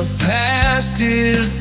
The past is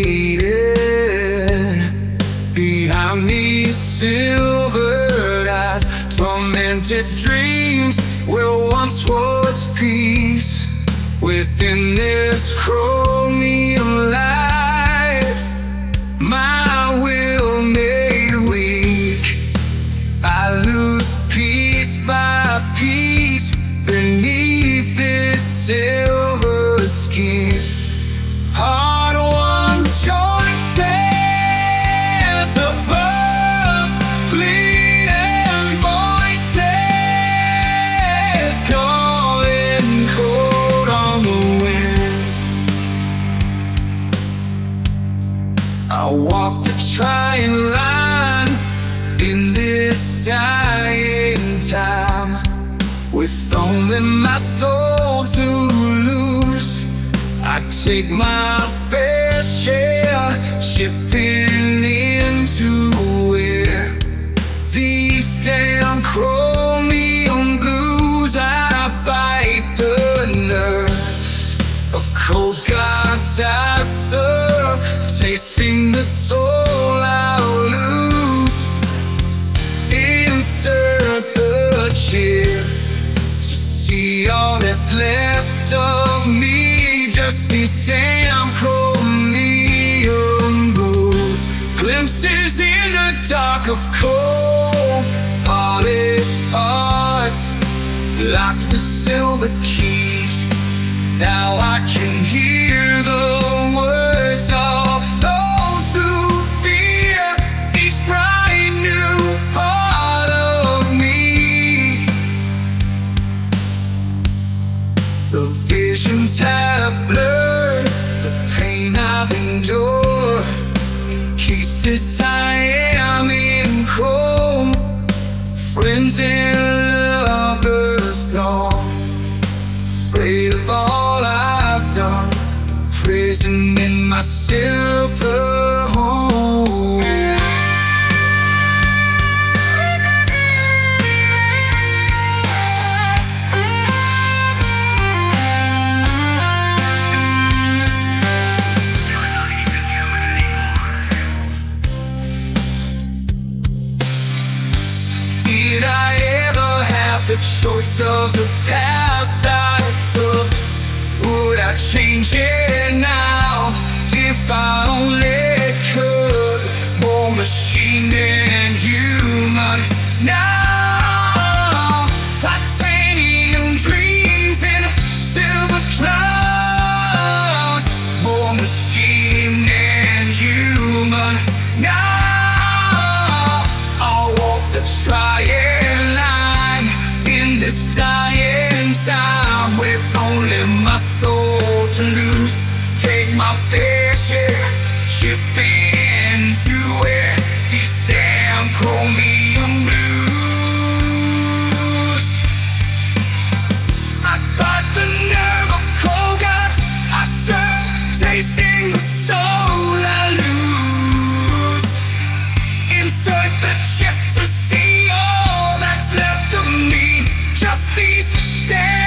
jaded. Behind these silvered eyes, tormented dreams where once was peace. Within this chromium life, my will made weak. I lose piece by piece beneath this silver skin. Hard-won choices above, bleeding voices calling cold on the wind. I walk the trying line in this dying time, with only my soul to lose. I take my fair share, chipping into where these damn chromium blues. I bite the nerves of cold gods I serve, tasting the soul I'll lose. Insert the chip to see all that's left of me. Just these damn chromium blues. Glimpses in the dark of cold, polished hearts locked with silver keys. Now I can hear the words of those who fear each bright new part of me. The visions have blurred, the pain I've endured. Keeps this I am in cold. Friends and lovers gone, afraid of all I've done, prison in my silver home. Did I ever have the choice of the path I took? Would I change it now if I only could? More machine than human now. Titanium dreams and silver clouds. More machine than human now. I'll walk the trying line in this dying time, with only my soul to lose. Take my fair share, chip into where these damn chromium blues. I got the nerve of cold gods I serve, tasting the soul I lose. Insert the chip to see all that's left of me. Just these damn